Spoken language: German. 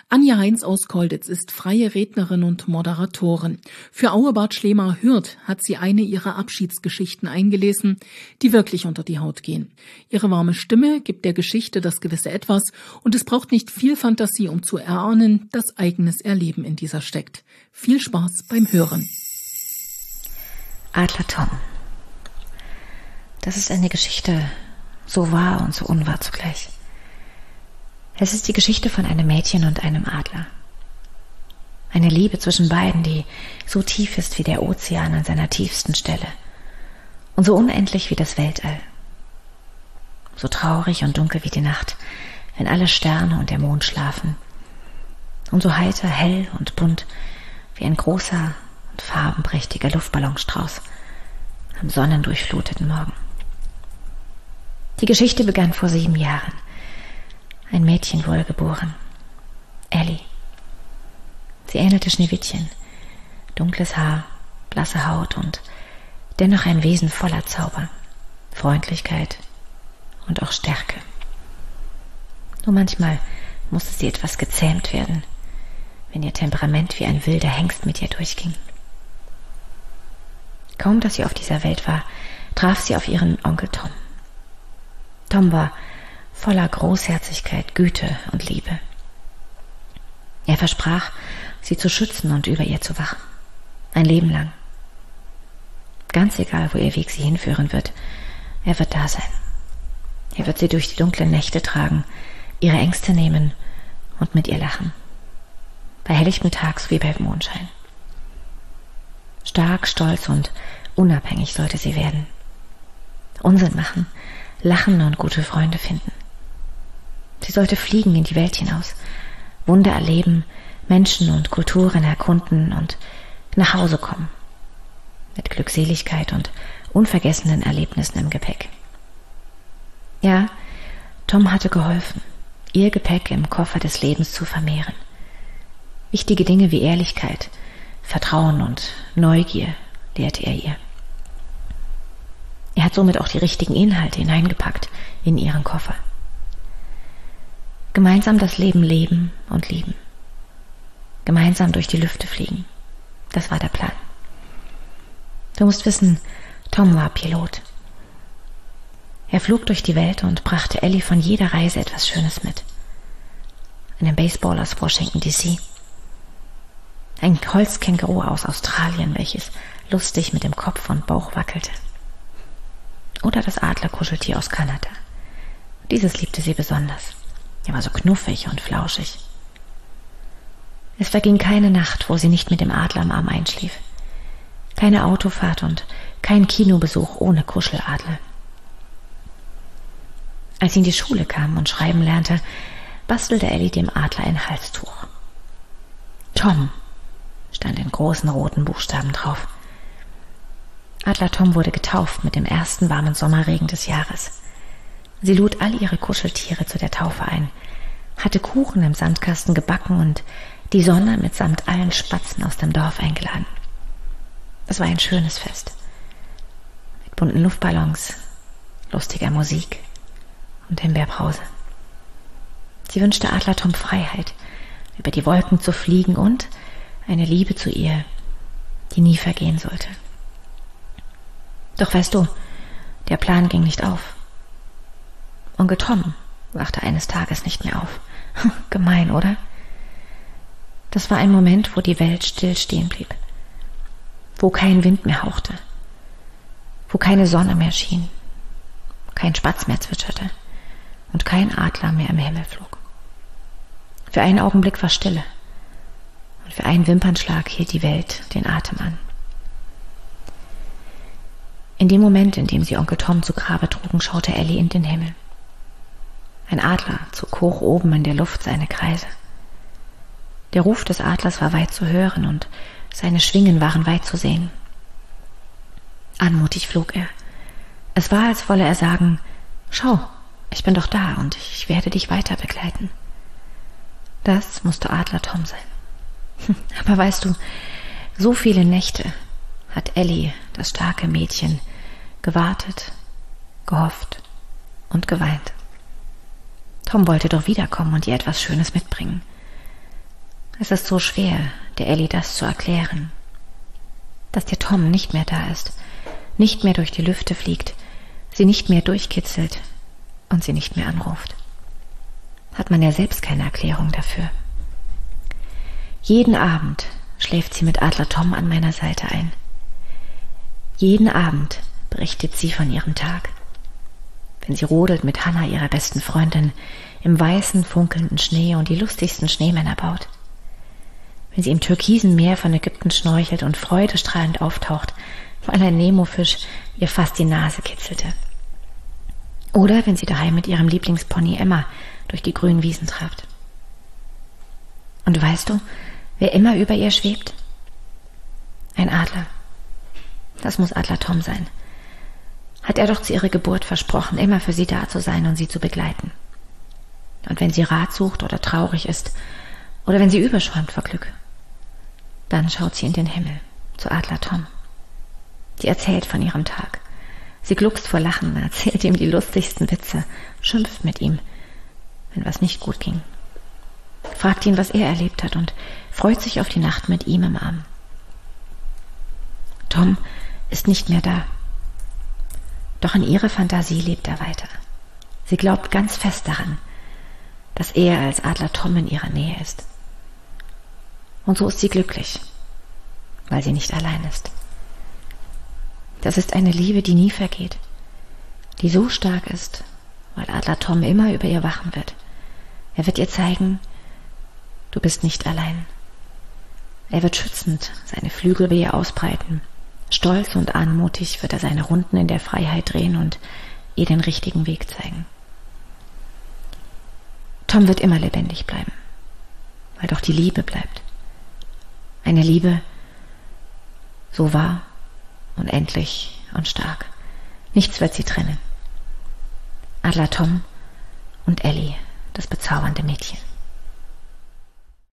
Anja Heinz aus Kolditz ist freie Rednerin und Moderatorin. Für Auebart Schlema-Hürth hat sie eine ihrer Abschiedsgeschichten eingelesen, die wirklich unter die Haut gehen. Ihre warme Stimme gibt der Geschichte das gewisse Etwas und es braucht nicht viel Fantasie, um zu erahnen, dass eigenes Erleben in dieser steckt. Viel Spaß beim Hören. Adler Tom. Das ist eine Geschichte, so wahr und so unwahr zugleich. Es ist die Geschichte von einem Mädchen und einem Adler. Eine Liebe zwischen beiden, die so tief ist wie der Ozean an seiner tiefsten Stelle und so unendlich wie das Weltall. So traurig und dunkel wie die Nacht, wenn alle Sterne und der Mond schlafen. Und so heiter, hell und bunt wie ein großer und farbenprächtiger Luftballonstrauß am sonnendurchfluteten Morgen. Die Geschichte begann vor 7 Jahren. Ein Mädchen wurde geboren. Ellie. Sie ähnelte Schneewittchen. Dunkles Haar, blasse Haut und dennoch ein Wesen voller Zauber, Freundlichkeit und auch Stärke. Nur manchmal musste sie etwas gezähmt werden, wenn ihr Temperament wie ein wilder Hengst mit ihr durchging. Kaum, dass sie auf dieser Welt war, traf sie auf ihren Onkel Tom. Tom war voller Großherzigkeit, Güte und Liebe. Er versprach, sie zu schützen und über ihr zu wachen. Ein Leben lang. Ganz egal, wo ihr Weg sie hinführen wird, er wird da sein. Er wird sie durch die dunklen Nächte tragen, ihre Ängste nehmen und mit ihr lachen. Bei helllichtem Tags wie bei Mondschein. Stark, stolz und unabhängig sollte sie werden. Unsinn machen, lachen und gute Freunde finden. Sie sollte fliegen in die Welt hinaus, Wunder erleben, Menschen und Kulturen erkunden und nach Hause kommen. Mit Glückseligkeit und unvergessenen Erlebnissen im Gepäck. Ja, Tom hatte geholfen, ihr Gepäck im Koffer des Lebens zu vermehren. Wichtige Dinge wie Ehrlichkeit, Vertrauen und Neugier lehrte er ihr. Er hat somit auch die richtigen Inhalte hineingepackt in ihren Koffer. Gemeinsam das Leben leben und lieben. Gemeinsam durch die Lüfte fliegen. Das war der Plan. Du musst wissen, Tom war Pilot. Er flog durch die Welt und brachte Ellie von jeder Reise etwas Schönes mit. Einen Baseball aus Washington D.C., ein Holzkänguru aus Australien, welches lustig mit dem Kopf und Bauch wackelte. Oder das Adlerkuscheltier aus Kanada. Dieses liebte sie besonders. Er war so knuffig und flauschig. Es verging keine Nacht, wo sie nicht mit dem Adler am Arm einschlief. Keine Autofahrt und kein Kinobesuch ohne Kuscheladler. Als sie in die Schule kam und schreiben lernte, bastelte Ellie dem Adler ein Halstuch. Tom stand in großen roten Buchstaben drauf. Adler Tom wurde getauft mit dem ersten warmen Sommerregen des Jahres. Sie lud all ihre Kuscheltiere zu der Taufe ein, hatte Kuchen im Sandkasten gebacken und die Sonne mitsamt allen Spatzen aus dem Dorf eingeladen. Es war ein schönes Fest. Mit bunten Luftballons, lustiger Musik und Himbeerbrause. Sie wünschte Adler Tom Freiheit, über die Wolken zu fliegen und eine Liebe zu ihr, die nie vergehen sollte. Doch weißt du, der Plan ging nicht auf. Onkel Tom wachte eines Tages nicht mehr auf. Gemein, oder? Das war ein Moment, wo die Welt still stehen blieb. Wo kein Wind mehr hauchte. Wo keine Sonne mehr schien. Kein Spatz mehr zwitscherte. Und kein Adler mehr im Himmel flog. Für einen Augenblick war Stille. Und für einen Wimpernschlag hielt die Welt den Atem an. In dem Moment, in dem sie Onkel Tom zu Grabe trugen, schaute Ellie in den Himmel. Ein Adler zog hoch oben in der Luft seine Kreise. Der Ruf des Adlers war weit zu hören und seine Schwingen waren weit zu sehen. Anmutig flog er. Es war, als wolle er sagen, schau, ich bin doch da und ich werde dich weiter begleiten. Das musste Adler Tom sein. Aber weißt du, so viele Nächte hat Ellie, das starke Mädchen, gewartet, gehofft und geweint. Tom wollte doch wiederkommen und ihr etwas Schönes mitbringen. Es ist so schwer, der Ellie das zu erklären, dass der Tom nicht mehr da ist, nicht mehr durch die Lüfte fliegt, sie nicht mehr durchkitzelt und sie nicht mehr anruft. Hat man ja selbst keine Erklärung dafür. Jeden Abend schläft sie mit Adler Tom an meiner Seite ein. Jeden Abend berichtet sie von ihrem Tag. Wenn sie rodelt mit Hannah, ihrer besten Freundin, im weißen, funkelnden Schnee und die lustigsten Schneemänner baut. Wenn sie im türkisen Meer von Ägypten schnorchelt und freudestrahlend auftaucht, weil ein Nemofisch ihr fast die Nase kitzelte. Oder wenn sie daheim mit ihrem Lieblingspony Emma durch die grünen Wiesen trabt. Und weißt du, wer immer über ihr schwebt? Ein Adler. Das muss Adler Tom sein. Hat er doch zu ihrer Geburt versprochen, immer für sie da zu sein und sie zu begleiten. Und wenn sie Rat sucht oder traurig ist, oder wenn sie überschäumt vor Glück, dann schaut sie in den Himmel, zu Adler Tom. Sie erzählt von ihrem Tag. Sie gluckst vor Lachen, erzählt ihm die lustigsten Witze, schimpft mit ihm, wenn was nicht gut ging. Fragt ihn, was er erlebt hat und freut sich auf die Nacht mit ihm im Arm. Tom ist nicht mehr da. Doch in ihrer Fantasie lebt er weiter. Sie glaubt ganz fest daran, dass er als Adler Tom in ihrer Nähe ist. Und so ist sie glücklich, weil sie nicht allein ist. Das ist eine Liebe, die nie vergeht, die so stark ist, weil Adler Tom immer über ihr wachen wird. Er wird ihr zeigen, du bist nicht allein. Er wird schützend seine Flügel über ihr ausbreiten. Stolz und anmutig wird er seine Runden in der Freiheit drehen und ihr den richtigen Weg zeigen. Tom wird immer lebendig bleiben, weil doch die Liebe bleibt. Eine Liebe so wahr, unendlich und stark. Nichts wird sie trennen. Adler Tom und Ellie, das bezaubernde Mädchen.